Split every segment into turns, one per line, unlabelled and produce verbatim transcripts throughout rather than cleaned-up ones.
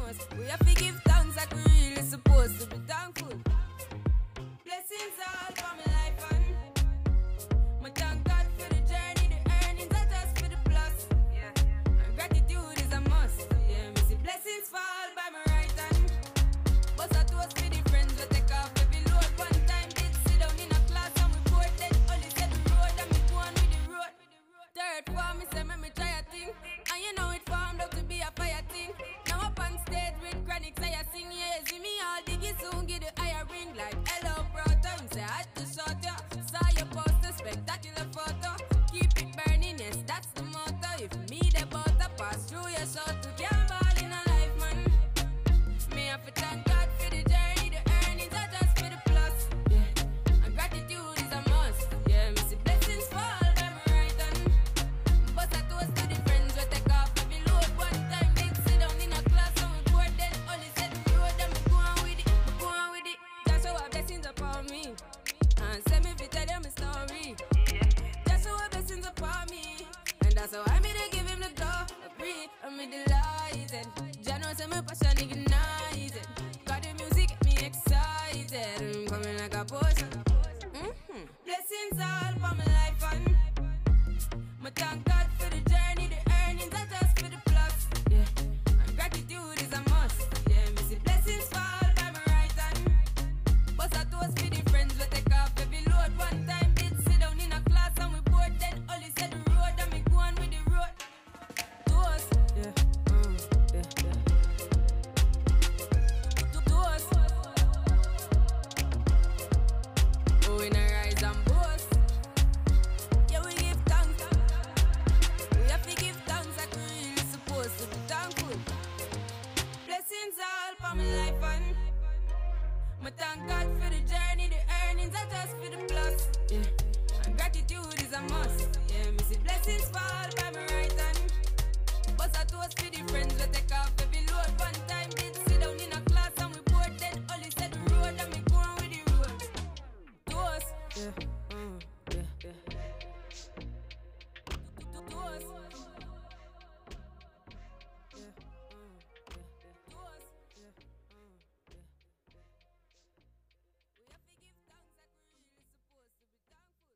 must. We have to give thanks like we really supposed to be thankful. Blessings all for my life and my thank God for the journey, the earnings are just for the plus. Yeah. And gratitude is a must. Yeah, me see blessings fall by my right hand. But I toast for the friends we take off every load. One time did sit down in a class and we bored then only said the road and me go on with the road. Third form me say me me try a thing, and you know it formed up to be a fire thing. Now up on stage with chronics I sing, yeah, see me all diggy soon get the higher ring like hello brother. You say I had to shot ya, saw your poster, spectacular photo. Keep it burning, yes that's the motto. If me the butter pass through your soul to gamble in a life man. Me have to thank God for the journey, the earnings are just for the plus. Yeah, and gratitude is a must. Yeah, me see blessings fall by my right hand. But I toast to the friends we take off every load. One time they sit down in a class and we bored then only said the road and we go on with it, we go on with it. Just show our blessings upon me and send me to tell them my story. Just show our blessings upon me, and that's how I made to give him the glory. I'm delighted. Jah knows I'm passion ignited. Got the music get me excited. I'm coming like a potion. Mm-hmm. Blessings all for my life and my thank God for the journey, the earnings are just for the plus. Yeah, and gratitude is a must. Yeah, me see blessings fall by my right hand. But I toast for the friends we take off every load. One time did sit down in a class and we bored then only said the road and me go on with the road. Toast, yeah, mm, yeah, yeah. Toast. Oh, we not rise and boast. Yeah, we give thanks. We have to give thanks like we really supposed to be thankful. Blessings all for my life and my thank God for the journey, the earnings are just for the plus. Yeah, and gratitude is a must. Yeah, me see blessings fall by my right hand. But I toast for the friends we take off every load. One time did sit down in a class and we bored then only said the road and me go on with the road. Toast, yeah, mm, yeah, yeah. Toast, yeah, mm, yeah, yeah. Toast, yeah, mm, yeah, yeah. We have to give thanks like we really supposed to be thankful.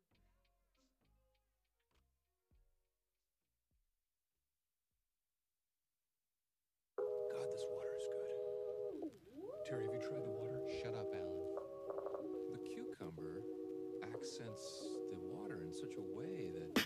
God, this water is good. Terry, have you tried the water?
Shut up, Alan. The cucumber accents the water in such a way that...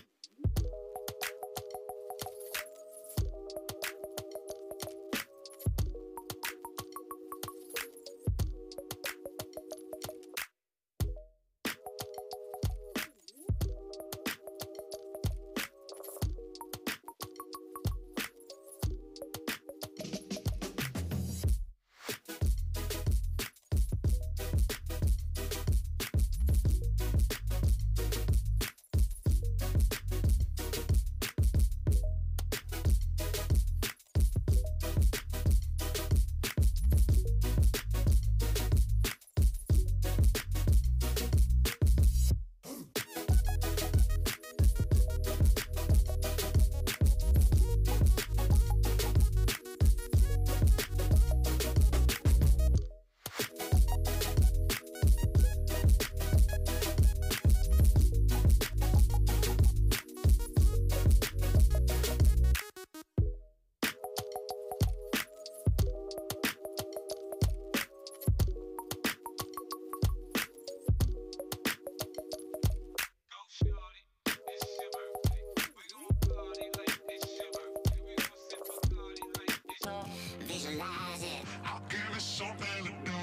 Visualize it.
I'll give it something to do.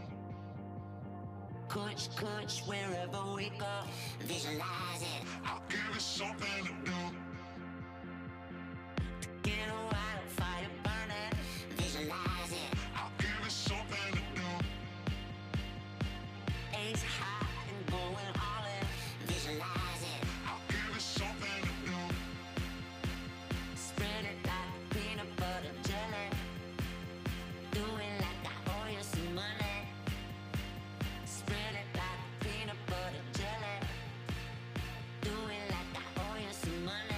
Kunch, kunch, wherever we go. Visualize it.
I'll give it something to do.
Get a wildfire burning. Visualize it.
I'll give it something to do.
Ace high and going all in. Visualize it.
I'll give it something to do.
Spread it like peanut butter jelly. Do it like I owe you some money. Spread it like peanut butter jelly. Do it like I owe you some money.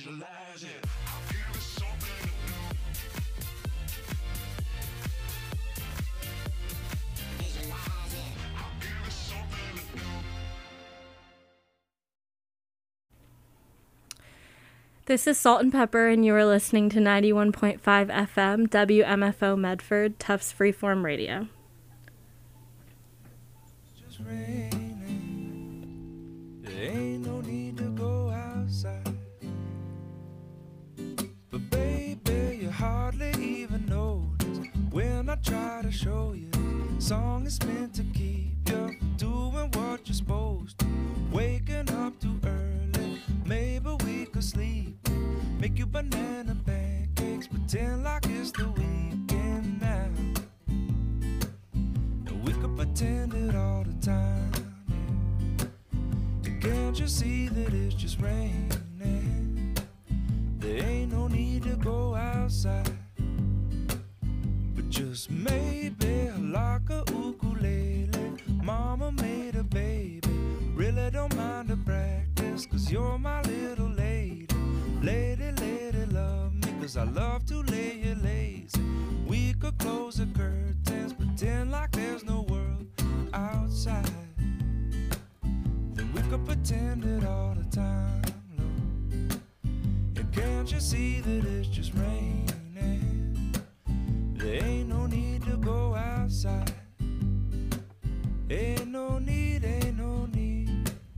visualize it. I'll give it something to do.
Visualize it.
I'll give it something to do.
This is Salt and Pepper, and you are listening to ninety-one point five F M, W M F O Medford, Tufts Freeform Radio.
Just raining. There ain't no need to go outside. But baby, you hardly even notice when I try to show you. Song is meant to keep you from doing what you're supposed to. Waking up too early, maybe we could sleep. Make you banana pancakes, pretend like it's the weekend now. And we could pretend it all the time. And can't you see that it's just raining? There ain't no need to go outside. But just maybe like a ukulele, mama made a baby. Really don't mind the practice, cause you're my little lady. Lady, lady, love me, cause I love to lay you lazy. We could close the curtains, pretend like there's no world outside. Then we could pretend it all the time, Lord. And can't you see that it's just raining? There ain't no need to go outside. Ain't no need, ain't no need.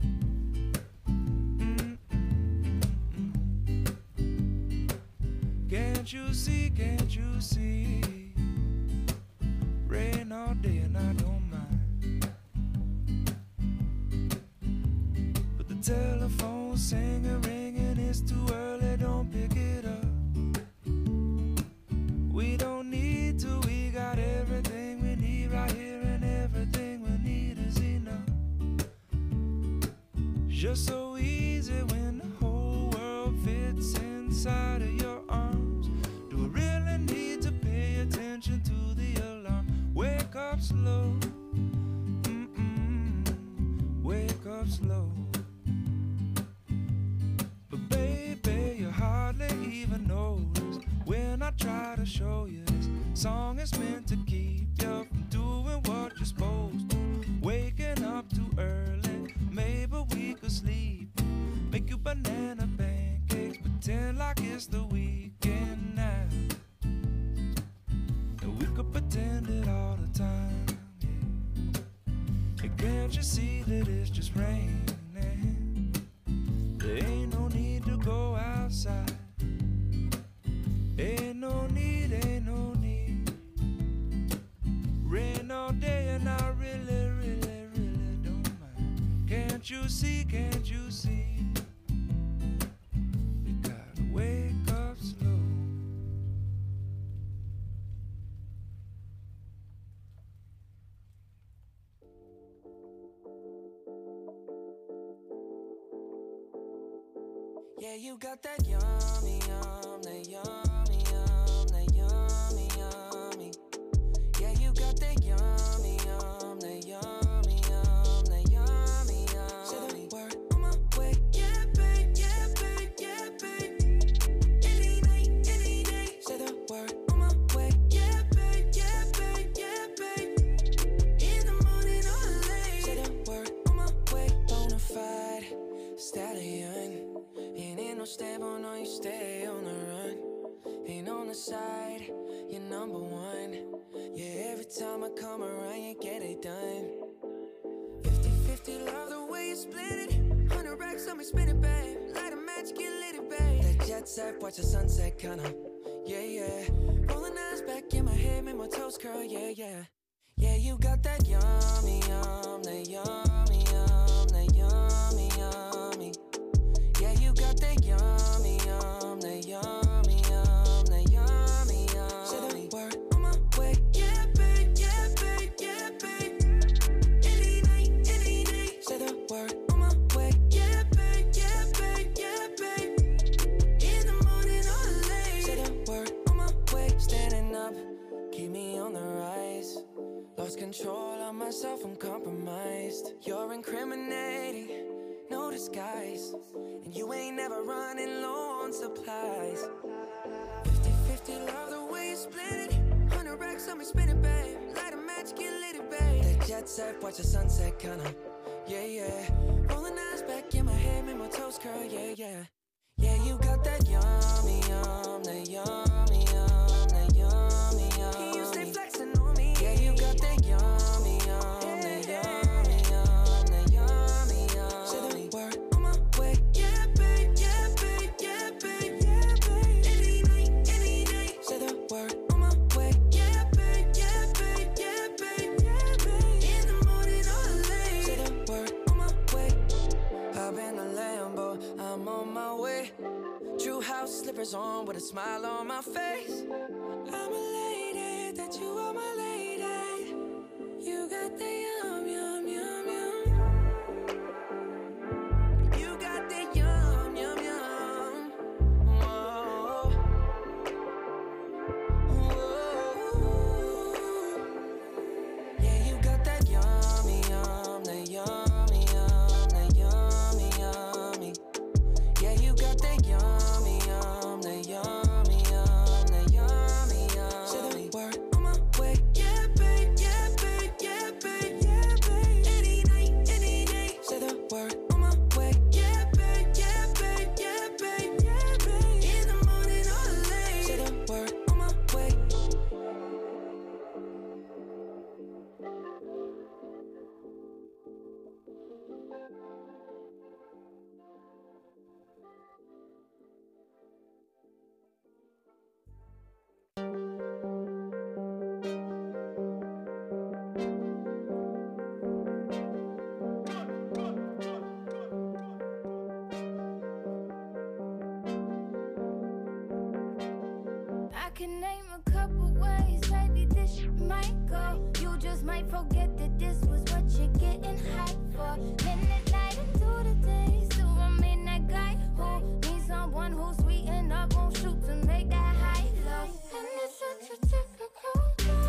Can't you see, can't you see? Rain all day and I don't mind. But the telephone's singing, ringing, it's too early, don't pick it up. We don't need to, we got everything we need right here, and everything we need is enough. Just so easy when the whole world fits inside of your arms. Do I really need to pay attention to the alarm? Wake up slow, mm-mm, wake up slow. But baby, you hardly even notice when I try to show you this song is meant to keep you from doing what you're supposed to. Waking up too early, maybe we could sleep. Make you banana pancakes, pretend like it's the weekend now. And we could pretend it all the time, yeah. And can't you see that it's just raining? There ain't no need to go outside. Ain't no need, ain't no need. Rain all day and I really, really, really don't mind. Can't you see, can't you see? You gotta wake up slow.
Yeah, you got that yummy, yum, that yummy, yum, that yummy, yummy. Yeah, you got that yummy, yum, that yummy, yum, that yummy, yummy. Say the word on my way. Yeah, babe, yeah, babe, yeah, babe. Any night, any day. Say the word on my way. Yeah, babe, yeah, babe, yeah, babe. In the morning or late. Say the word on my way. Bonafide stallion. Ain't no stable, no, you stay on the run. Ain't on the side, you're number one. Yeah, every time I come around, you get it done. fifty fifty, love the way you split it. Hundred racks on me, spin it, babe. Light a match, get lit, babe. That jet set, watch the sunset, kinda. Yeah, yeah. Rolling eyes back in my head, make my toes curl, yeah, yeah. Yeah, you got that yummy, yum, that yummy, yum, that yummy, yummy. Yeah, you got that yummy, yum, that yummy, yum, that yummy, yum. Say the word on my way. Yeah, babe, yeah, babe, yeah, babe. Any night, any day. Say the word on my way. Yeah, babe, yeah, babe, yeah, babe. In the morning or late. Say the word on my way. Standing up, keep me on the rise. Lost control of myself, I'm compromised. You're incriminating. no disguise. And you ain't never running low on supplies. fifty fifty, love the way you split it. Hundred racks on me, spin it, babe. Light a match, get lit, it, babe. That jet set, watch the sunset, kinda. Yeah, yeah. Rolling eyes back in my head, make my toes curl, yeah, yeah. Yeah, you got that yummy, yum, that yummy, yum, that yummy, yum. You stay flexing on me. Yeah, you got that yummy, yum, that yummy, yum, that yummy, yum. Say the word on my way. Yeah, babe, yeah, babe, yeah, babe, yeah, babe. Any night, any night. Say the word on my way. Yeah, babe, yeah, babe, yeah, babe, yeah, babe. In the morning or late. Say the word on my way. Hop in a Lambo, I'm on my way. True house slippers on with a smile on my face. I'm elated that you are my lady. You got the yum, yum, yum, yum. You got the yum, yum, yum. Whoa. Whoa. Yeah, you got that yummy, yum, that yummy, yum, that yummy, yummy. Yeah, you got that yummy, yum, that yummy, yum, that yummy, yum. Say the word on my way. Yeah, babe, yeah, babe, yeah, babe, yeah, babe. Any night, any day. Say the word on my way. Yeah, babe, yeah, babe, yeah, babe, yeah, babe. In the morning or late. Say the word on my way.
I can name a couple ways, maybe this shit might go. You just might forget that this was what you're getting hyped for. Midnight night into the day, still I'm in that guy who needs someone who's sweet and up, won't shoot to make that high low. And it's such a typical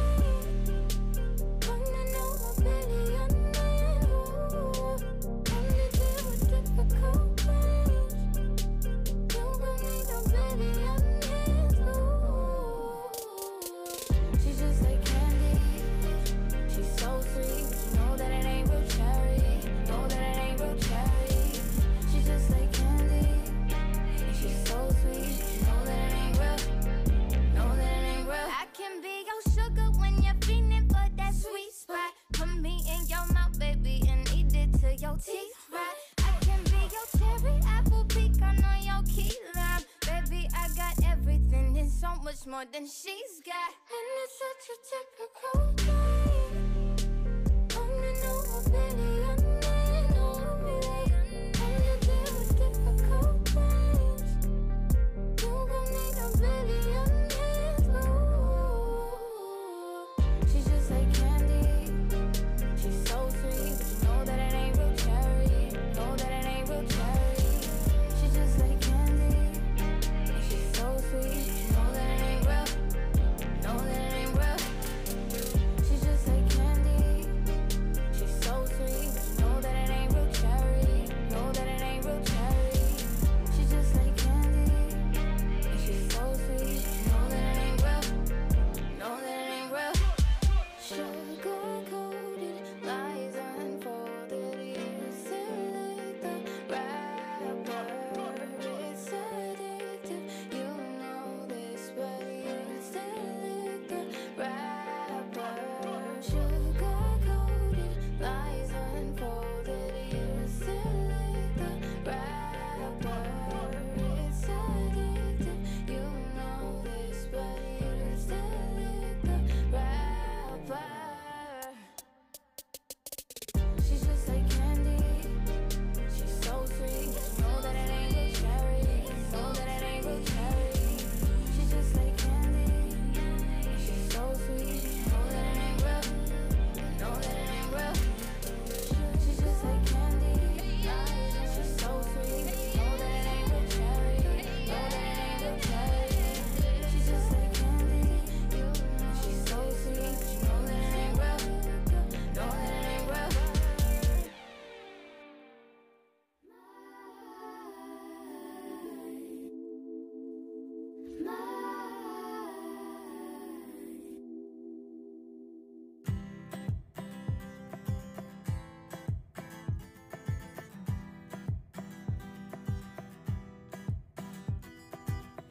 day. Wanna know my belly on man, ooh. Only deal with difficult things. You gon' need a belly on man, ooh. She's just like candy. She's so sweet, but you know that it ain't real cherry. Know that it ain't real cherry. She's just like candy. She's so sweet, you know that it ain't real. Know that it ain't real. I can be your sugar when you're feeling for that sweet spot. Put me in your mouth, baby, and eat it till your teeth rot. I can be your cherry apple pecan on your key lime. Baby, I got everything and so much more than she's got. And it's such a typical day. Only know my belly on man, ooh. Only deal with difficult things. You gon' need a belly on man, ooh. She's just like candy. She's so sweet, but you know that it ain't real cherry. Know that it ain't real cherry. She's just like candy. She's so sweet, you know that it ain't real. Know that it ain't real.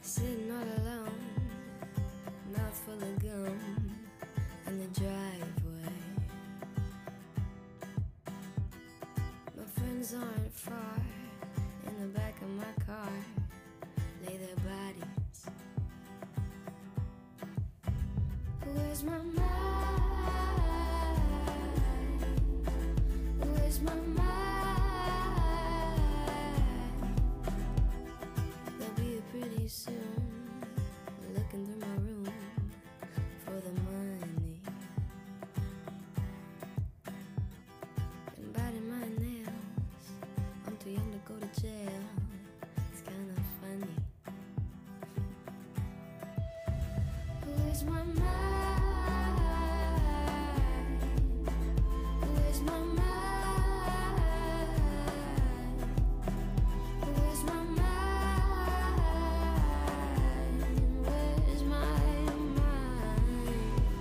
Sitting all alone, mouth full of gum in the driveway. My friends aren't far, in the back of my car lay their bodies. Where's my mind? Where's my mind? They'll be here pretty soon, looking through my room for the money and biting my nails. I'm too young to go to jail. It's kind of funny. Where's my mind? Where's my mind? Where's my mind? Where's my mind?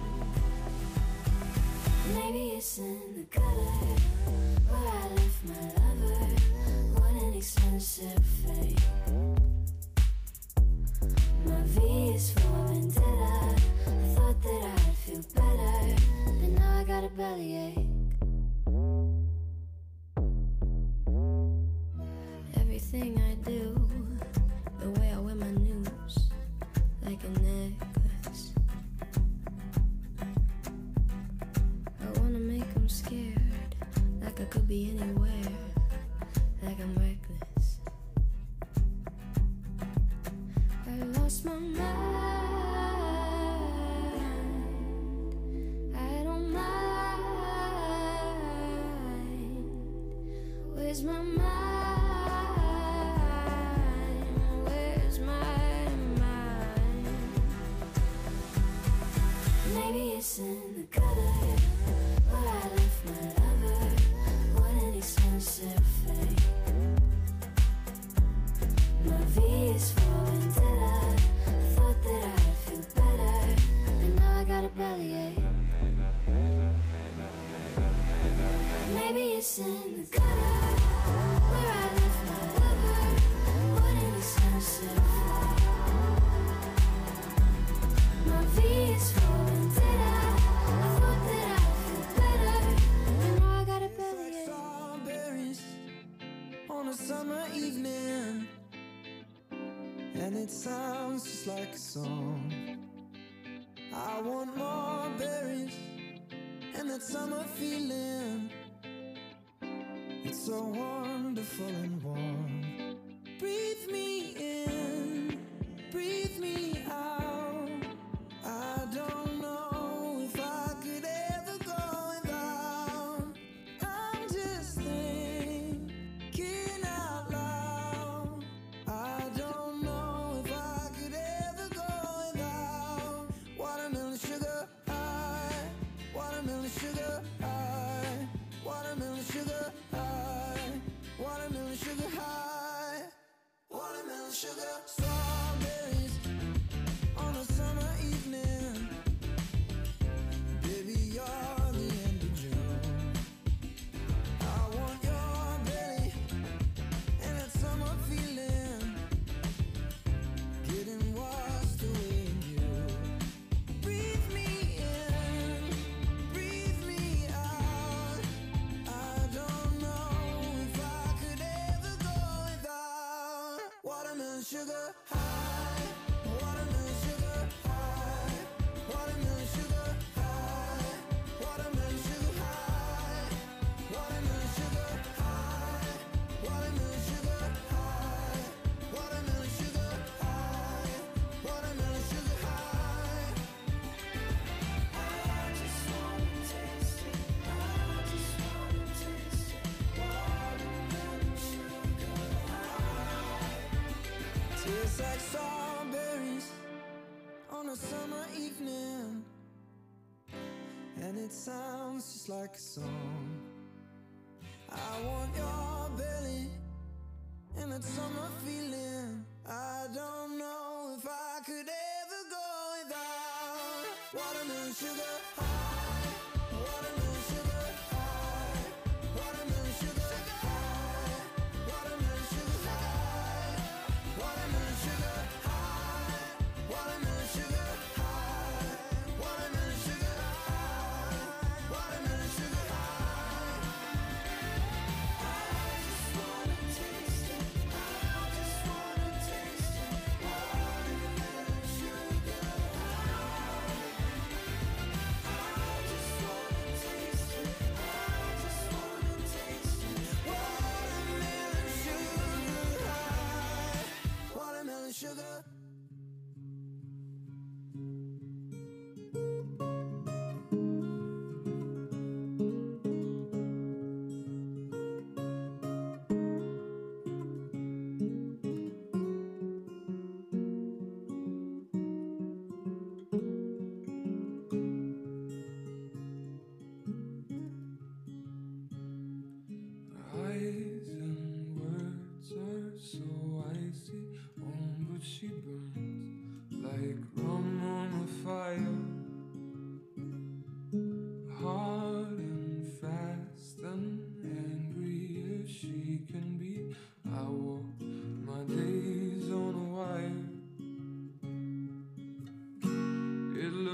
Maybe it's in the gutter where I left my lover. What an expensive fate. My V is for vendetta. I thought that I'd feel better, but now I got a bellyache. Everything I do, the way I wear my news, like a necklace. I wanna make them scared, like I could be anywhere, like I'm reckless. I lost my mind. I don't mind. Where's my mind? Where's my mind? Maybe it's in the gutter where I left my lover. What an expensive fate. My V is for vendetta. I thought that I'd feel better, but now I got a bellyache. Maybe it's in the gutter where I left my lover. What an expensive fate. My V is for vendetta. I thought that I'd feel better, but now I got a bellyache.
Strawberries on a summer evening, and it sounds just like a song. I want more berries and that summer feeling. It's so wonderful and warm. Breathe me in, breathe me out. I don't know if I could ever go without. I'm just thinking out loud. I don't know if I could ever go without watermelon sugar high, watermelon sugar high, watermelon sugar high, watermelon sugar high, watermelon sugar. Strawberries on a summer evening. Baby, you're the end of June. I want your belly and that summer feeling, getting washed away in you. Breathe me in, breathe me out. I don't know if I could ever go without watermelon sugar high, watermelon sugar high, watermelon sugar high, watermelon sugar high, watermelon sugar high, watermelon sugar high, watermelon sugar high, watermelon sugar high. I just wanna taste it. I just wanna taste it. Watermelon sugar high. Tastes like strawberries on a summer evening, and it sounds just like a song. I want your belly and that summer feeling. I don't know if I could ever go without watermelon sugar high, watermelon sugar high, watermelon sugar high, watermelon sugar high, watermelon sugar high.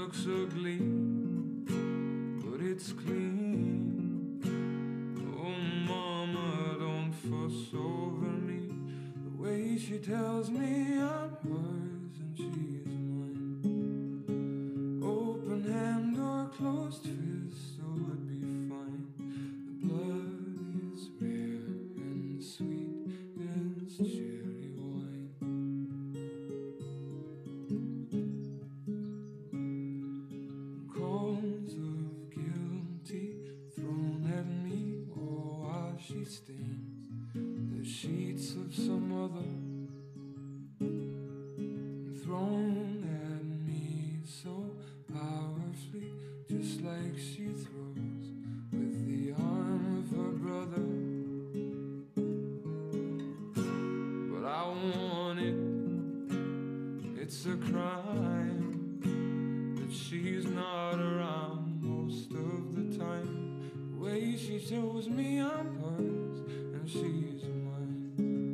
looks ugly, but it's clean. Oh, mama, don't fuss over me. The way she tells me I'm hers and she's mine. Open hand or closed fist, oh, it'd be fine. The blood is rare and sweet as cherry wine. Calls of guilty thrown at me, oh, while she stains the sheets of some other, thrown at me so powerfully, just like she throws with the arm of her brother. But I want it, it's a crime that she's not around most of the time. The way she shows me I'm hers and she's mine.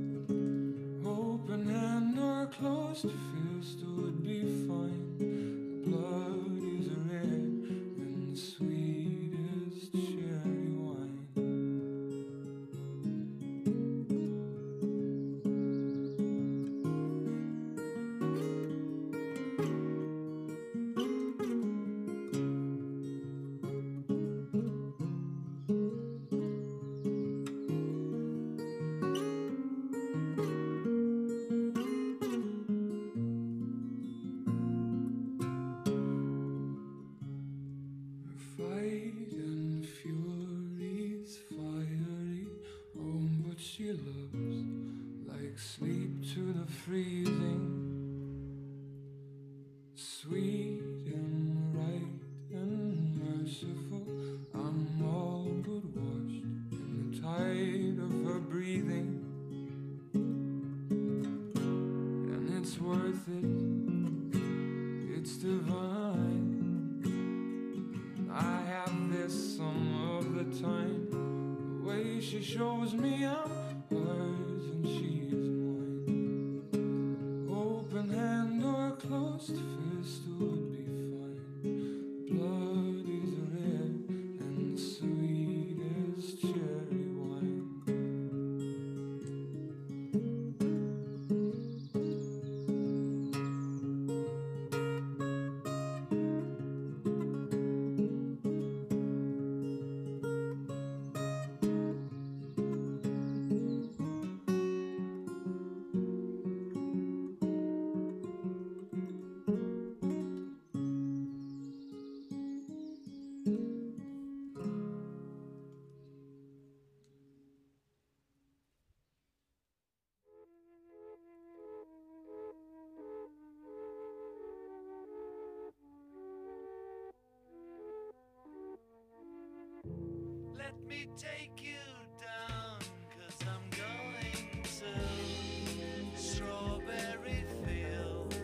Open hand or closed fist would be fine. The blood is red and sweet as cherry wine. Fight and fury's fiery, oh, but she loves like sleep to the freezing. Sweet and right and merciful, I'm all but washed in the tide of her breathing. And it's worth it, it's divine. I have this some of the time. The way she shows me I'm hers and she's mine. Open hand or closed fist would be fine. Blood is red and sweet as cherry wine.
Let me take you down, 'cause I'm going to strawberry fields.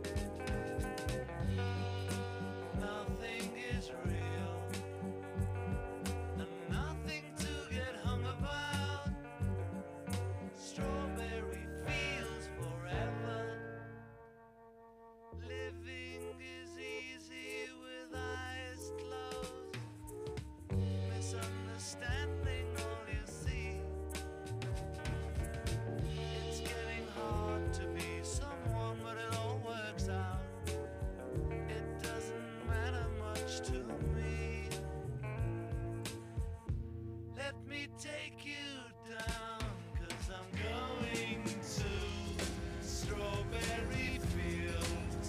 Nothing is real, and nothing to get hung about. Strawberry fields forever. Living is easy with eyes closed. Misunderstanding all you see. It's getting hard to be someone, but it all works out. It doesn't matter much to me. Let me take you down, 'cause I'm going to strawberry fields.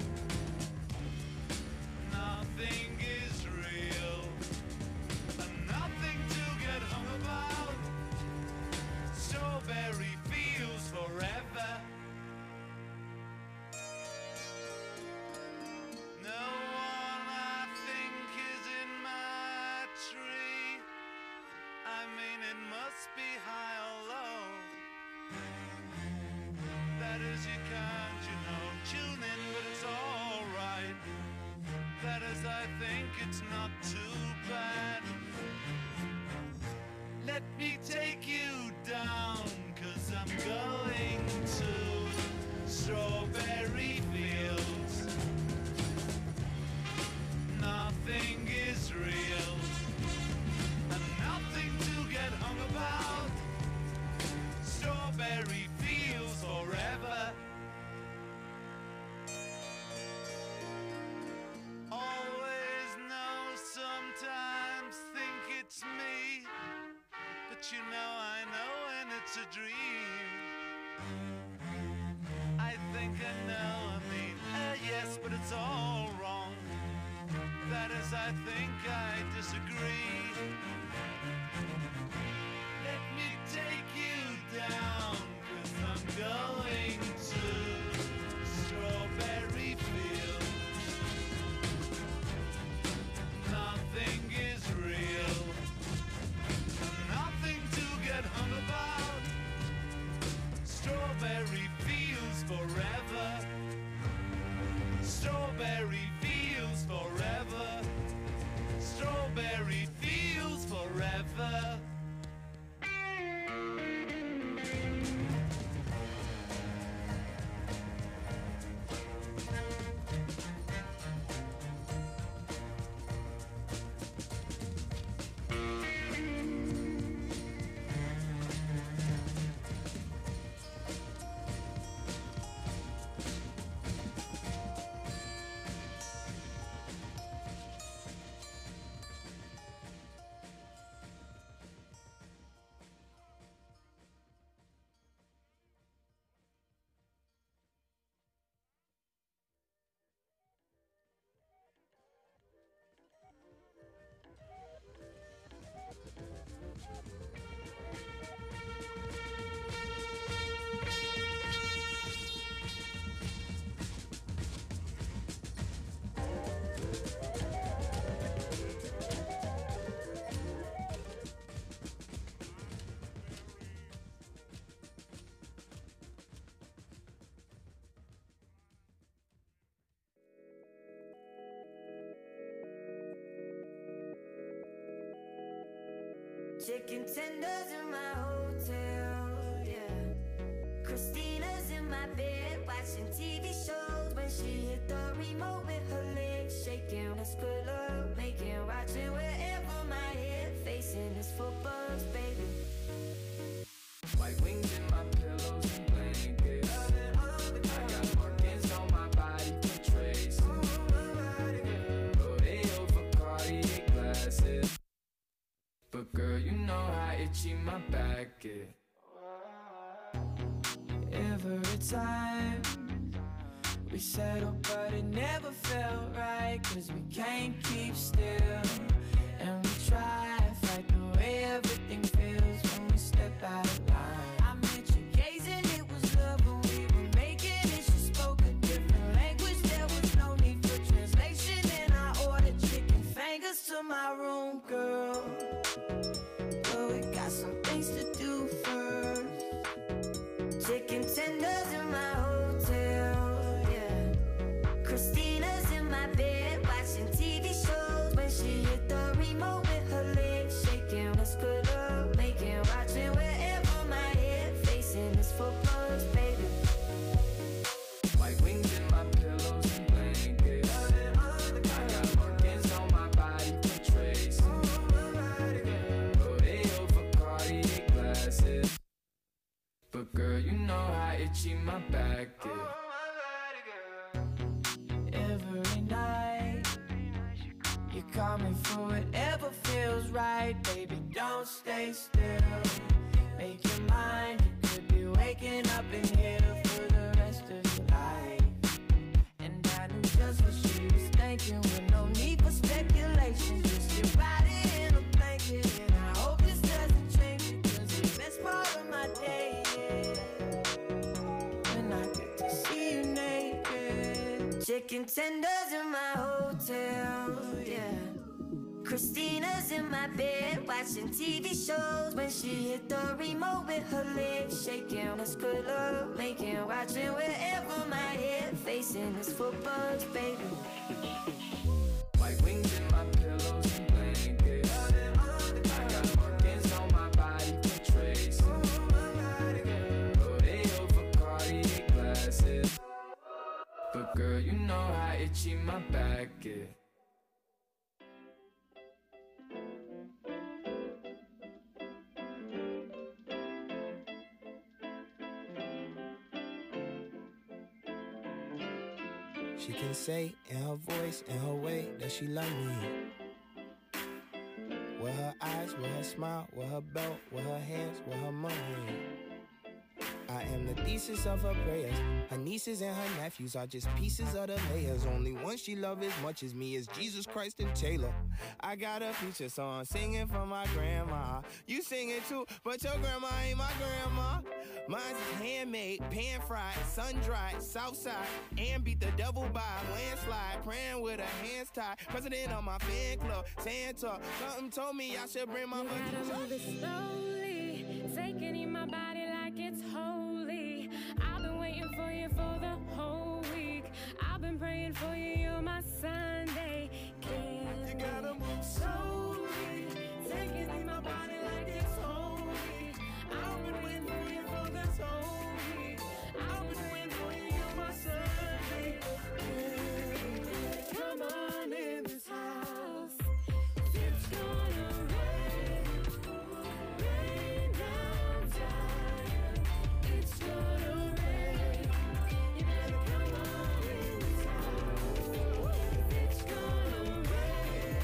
Nothing is real, and nothing to get hung about. Strawberry fields forever. No one I think is in my tree. I mean, it must be high or low. That is, you can't, you know, tune in, but it's alright. That is, I think it's not too bad. Let me take you down, 'cause I'm going to strawberry fields. But you know I know when it's a dream. I think I know, I mean, uh, yes, but it's all wrong. That is, I think I disagree. Let me take you down, 'cause I'm going to Strawberry Fields. Nothing is real, nothing to get hung about. Strawberry Fields forever. Strawberry Fields forever. Strawberry Fields forever.
Chicken tenders in my hotel, yeah. Christina's in my bed watching T V shows when she hit the remote with her legs shaking. Let's put up, making, watching wherever my head facing is for bugs, baby.
White wings in my pillows and blankets. I got markings on my body for trace. Rodeo for Cartier glasses. But girl, you know how itchy my back is. Every time we settle, but it never felt right, 'cause we can't keep still. And we try to fight the way everything feels when we step out of line.
I met you gazing, it was love when we were making it. She spoke a different language, there was no need for translation. And I ordered chicken fingers to my room, girl. But we got some things to do first. Chicken tenders in my hotel, yeah. Christina's in my bed watching T V shows when she hit the remote with her legs shaking. Let's put up, making, watching wherever my head facing is for bugs, baby.
White wings in my pillows and blankets. I got markings on my body for trace. Rodeo for Cartier glasses. But girl, you know how itchy my back is. Every night you call me for whatever feels right. Baby, don't stay still. Make your mind, you could be waking up in here for the rest of your life. And I knew just what she was thinking, with no need for speculation. Just your body in a blanket, and I hope this doesn't change it, 'cause the best part of my day is when I get to see you naked.
Chicken tenders in my hotel, yeah. Christina's in my bed watching T V shows when she hit the remote with her legs shaking. Let's put up, making, watching wherever my head facing is for bugs, baby.
White wings in my pillows and blankets. I got markings on my body for trace. Rodeo for Cartier glasses. But girl, you know how itchy my back is.
She can say in her voice, in her way, that she love me. With her eyes, face, with her smile, with her belt, with her hands, with her money. I am the thesis of her prayers. Her nieces and her nephews are just pieces of the layers. Only one she love as much as me is Jesus Christ and Taylor. I got a feature song singing for my grandma. You sing it too, but your grandma ain't my grandma. Mine's is handmade, pan-fried, sun-dried, southside, and beat the devil by a landslide. Praying with her hands tied. President of my fan club, Santa. Something told me I should bring my
You gotta move it slowly, taking in my body like it's holy. I've been waiting for you for the whole week. I've been praying for you, you're my Sunday candy. You gotta move slowly, taking in my body like it's holy. I've been waiting for you for this whole week. I've been waiting for you, you're my Sunday candy. Come on in this house. It's gonna rain, rain down time. It's gonna rain. You better come on in this house. It's gonna rain,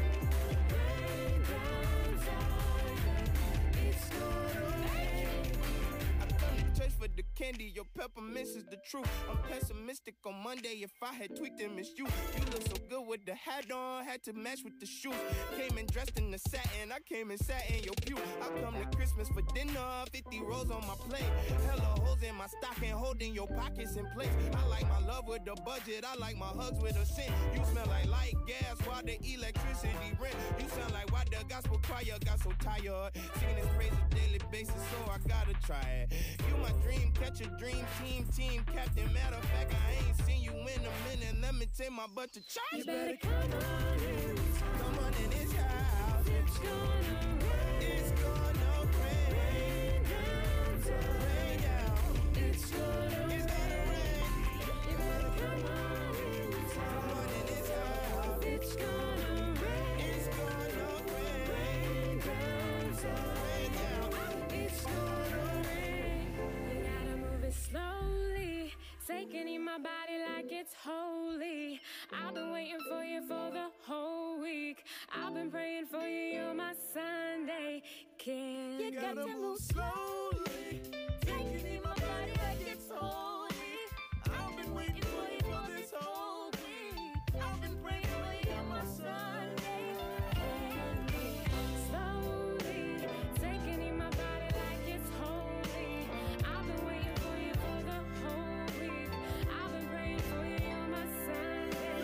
rain down time. It's gonna rain.
I come to church for the candy, your peppermints is the truth. I'm pessimistic on Monday if I had tweaked and missed you. You look so good with the hat on, had to match with the shoes. Came in dressed in the satin, I came and sat in your pew. I come to Christmas for dinner, fifty rolls on my plate. Hella holes in my stocking, holding your pockets in place. I like my love with the budget, I like my hugs with a cent. You smell like light gas while the electricity rent. You sound like why the gospel choir got so tired. Singing this praise on a daily basis, so I gotta try it. You my dream catcher, dream team, team captain. Matter of fact, I ain't seen you in a minute. Let me take my butt to church.
You better come on in.
Come on in this house.
It's gonna rain.
It's gonna rain.
Rain down time.
Rain down.
It's gonna
It's gonna rain.
You better come on in this
Come on in this house.
It's gonna rain.
It's gonna rain.
Rain down time.
Rain down.
It's gonna rain. You gotta move it slowly, taking in my body like it's holy. I've been waiting for you for the whole week. I've been praying for you, you're my Sunday candy.
You gotta move slowly, taking in my body like it's holy. I've been waiting for you for this whole week. I've been praying for you, you're my Sunday candy.
Slowly, taking in my body like it's holy. I've been waiting for you for the whole week. I've been praying for you, you're my Sunday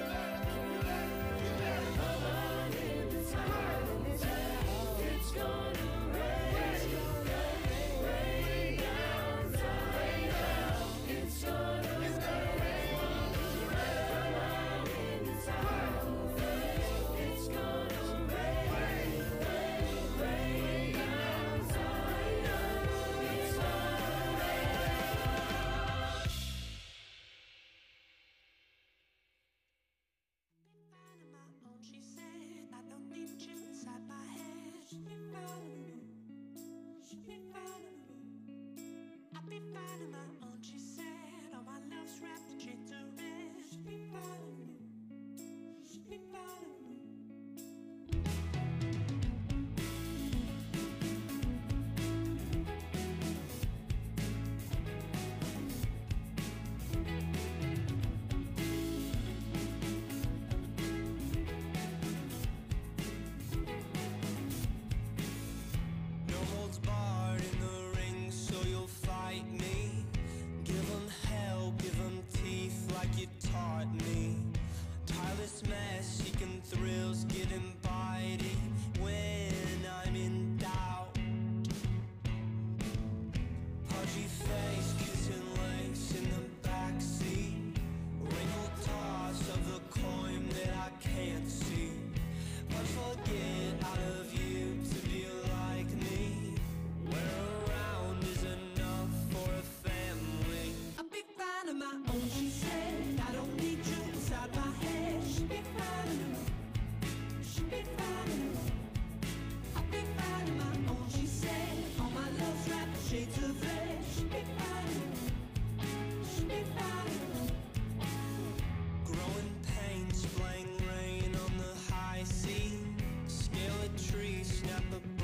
candy. Come on in this house. It's gonna rain, rain down time. It's gonna rain. Come on in this house. It's gonna rain, rain down time. It's gonna rain.
Finding my own, she said. I don't need you inside my head. Should be finding me. Should be finding me. I'll be finding my own, she said. All my love's wrapped in shades of red. Should be finding me. Should be finding me.
No holds barred in the ring, so you'll fight me. Give 'em hell, give 'em teeth like you taught me. Tireless mess, seeking thrills, getting bitey when I'm in doubt. Pudgy face, kissing lace in the backseat. Wrinkled toss of the coin that I can't see. Much forget out of you to be like me. Where around is enough for a family.
I'll be finding my own, she said. I don't need you inside my head. Should be finding me. Should be finding me. I'll be finding my own, she said. All my love's wrapped in shades of red. Should be finding me. Should be finding me.
Growing pains, playing rain on the high sea. Scale a tree, snap a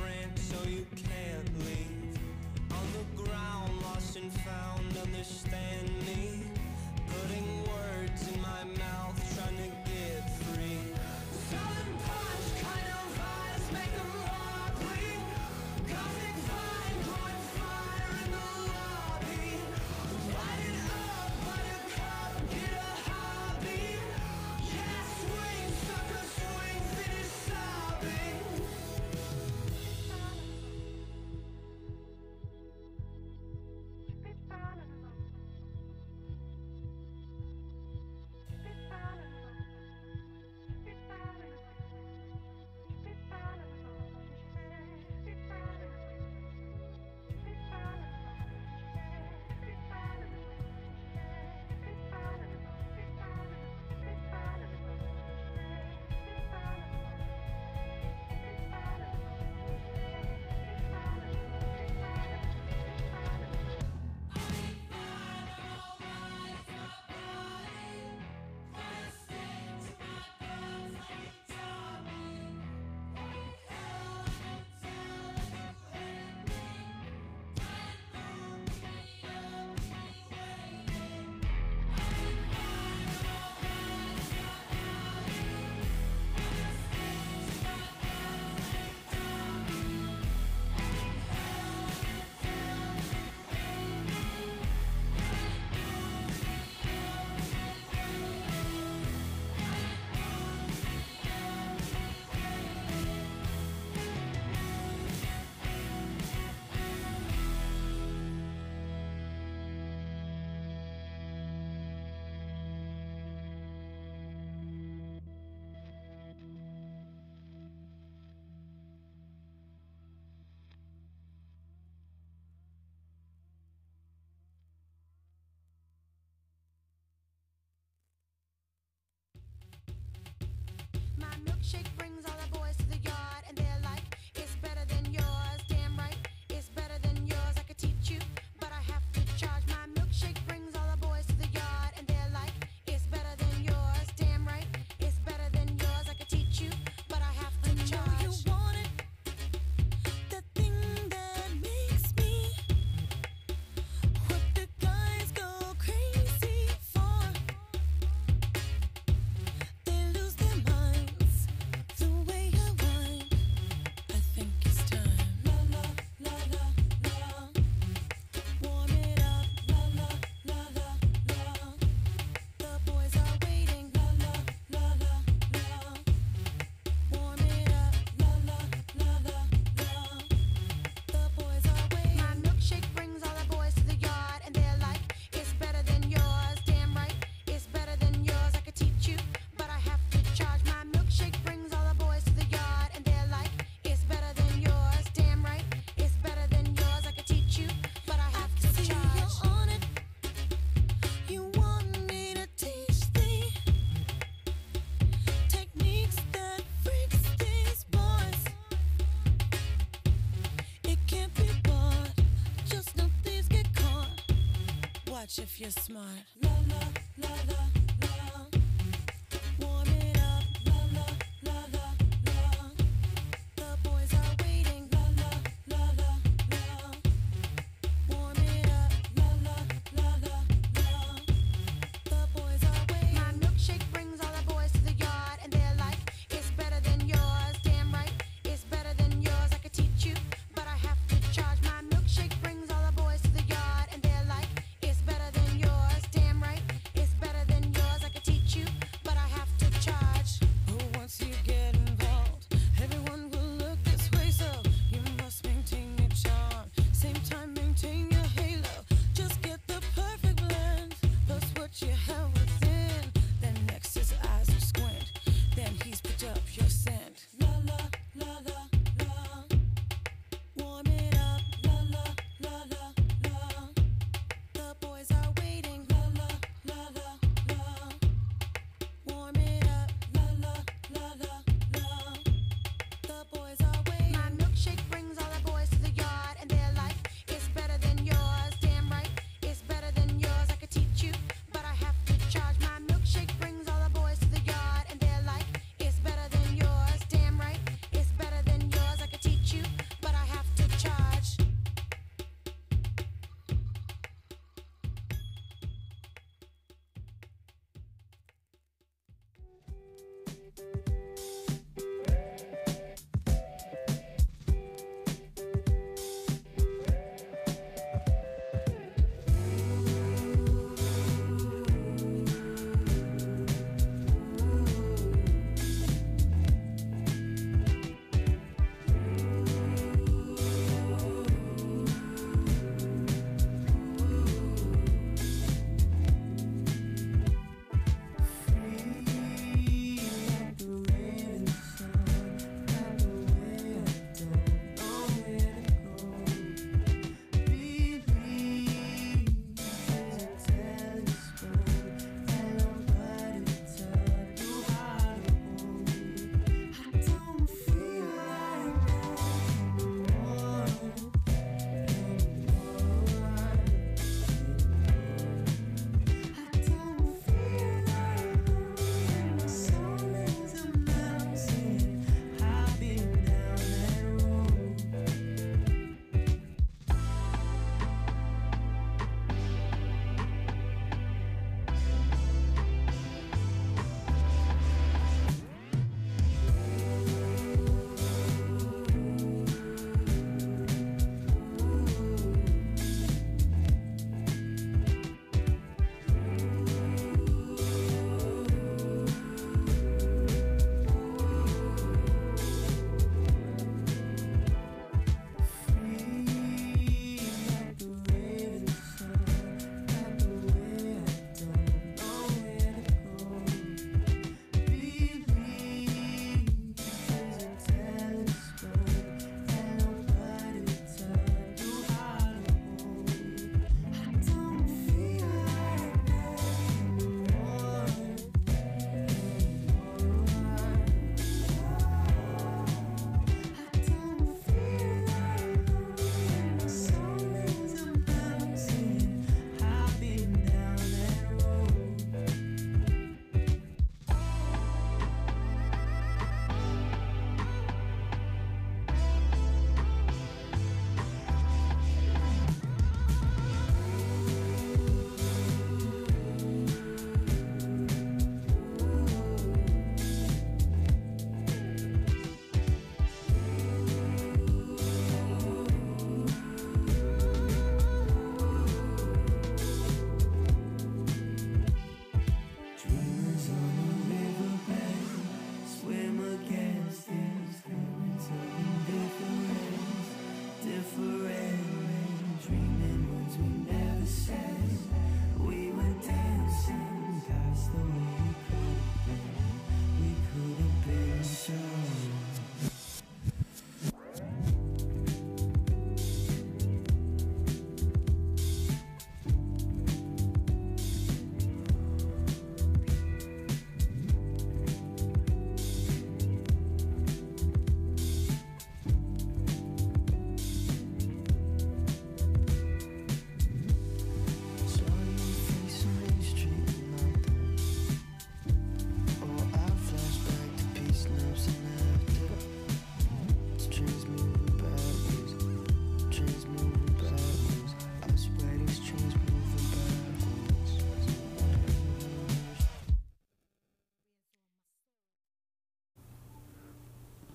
if you're smart. La la la la la. Warm it up. La la la la la. The boys are waiting. La la la la la. Warm it up. La la la la la. The boys are waiting.
My milkshake brings all the boys to the yard, and they're like, it's better than yours. Damn right, it's better than yours. I could teach you, but I have to charge. My milkshake brings all the boys to the yard, and they're like, it's better than yours. Damn right, it's better than yours.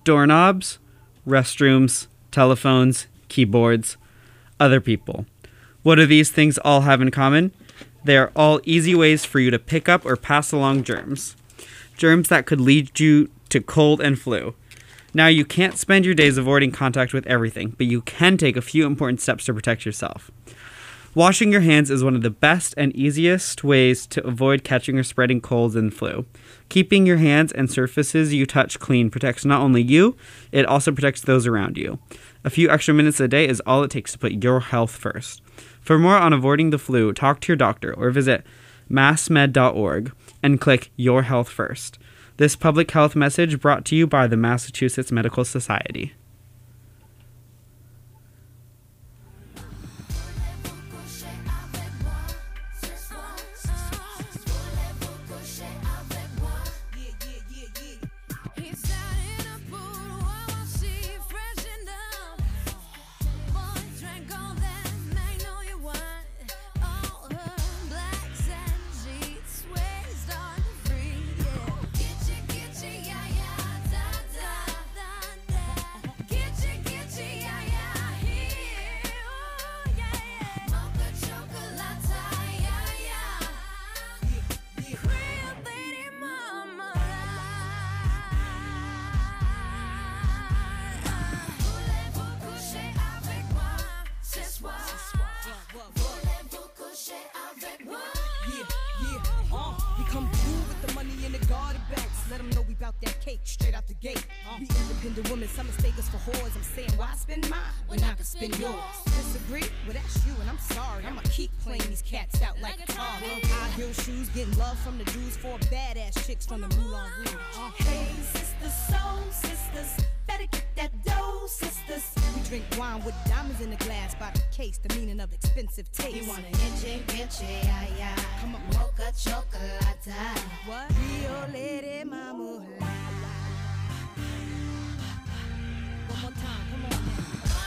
Doorknobs, restrooms, telephones, keyboards, other people. What do these things all have in common? They are all easy ways for you to pick up or pass along germs. Germs that could lead you to cold and flu. Now, you can't spend your days avoiding contact with everything, but you can take a few important steps to protect yourself. Washing your hands is one of the best and easiest ways to avoid catching or spreading colds and flu. Keeping your hands and surfaces you touch clean protects not only you, it also protects those around you. A few extra minutes a day is all it takes to put your health first. For more on avoiding the flu, talk to your doctor or visit mass med dot org and click Your Health First. This public health message brought to you by the Massachusetts Medical Society.
Straight out the gate, uh, we independent women. Some mistake us for whores. I'm saying, why spend mine when I can spend yours? Disagree? Well, that's you, and I'm sorry. I'ma keep playing these cats out like a tar. High heel shoes, getting love from the dudes, for badass chicks from the Moulin Rouge. Uh, hey, sisters, soul sisters, better get that dough, sisters. We drink wine with diamonds in the glass by the case, the meaning of expensive taste. You want an inche, inche, ay, ay. Come on, mocha chocolate. What? Rio Lady Mama. One more time, come on now.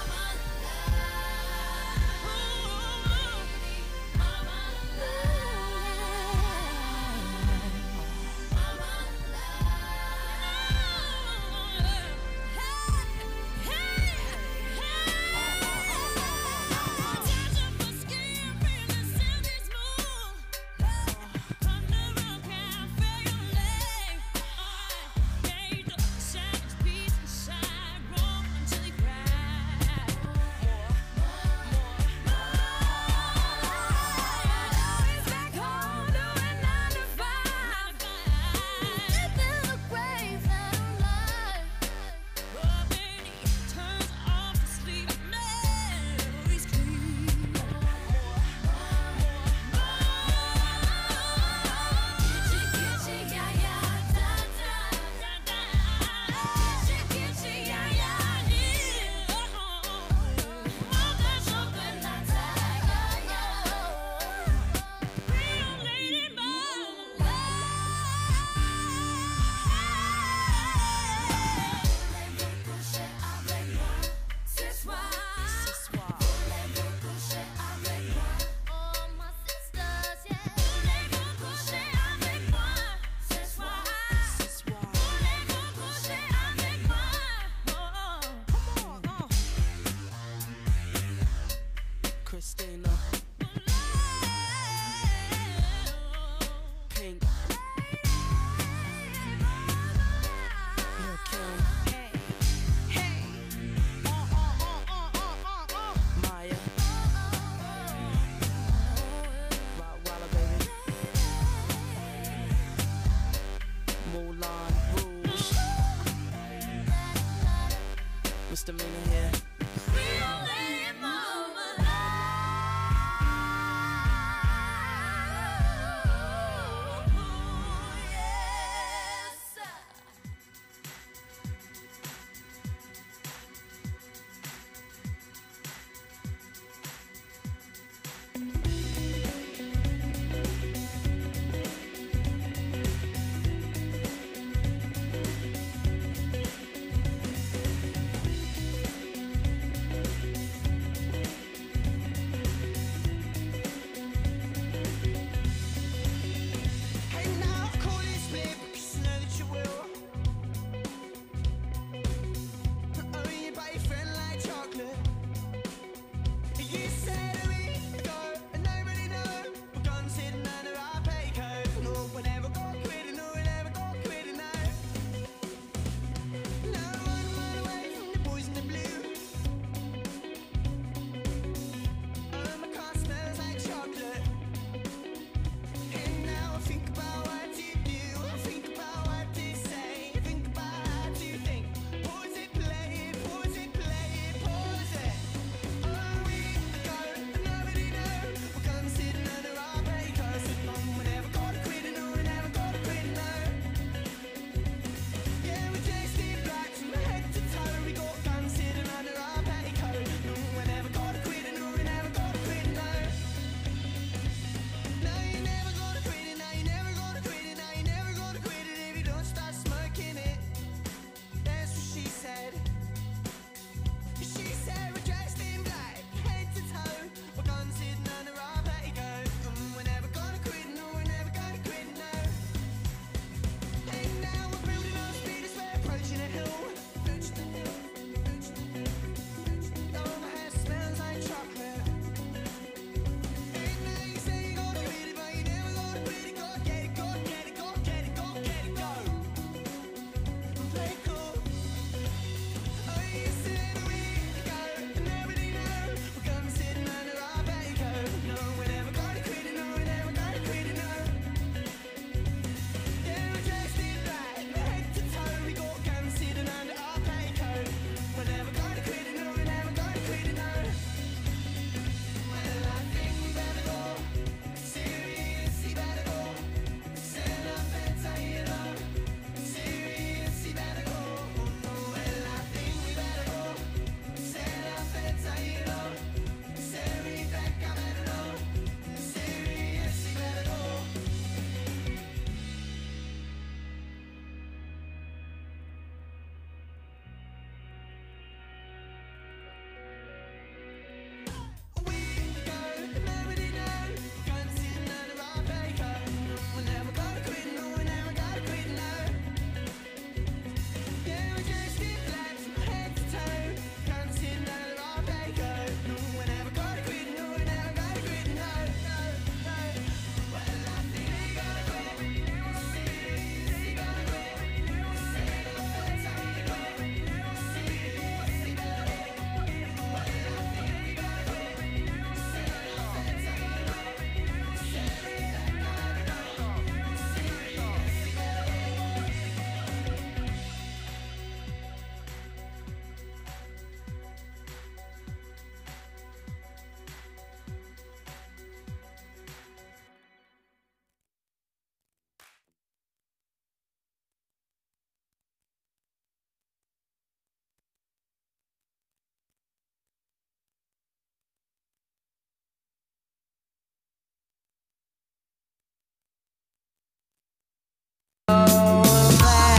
Christina, Pink, Lil' Kim, hey, hey, uh, uh, uh, uh, uh, uh, Maya, Rottweiler, baby, Moulin Rouge, Misdemeanor here.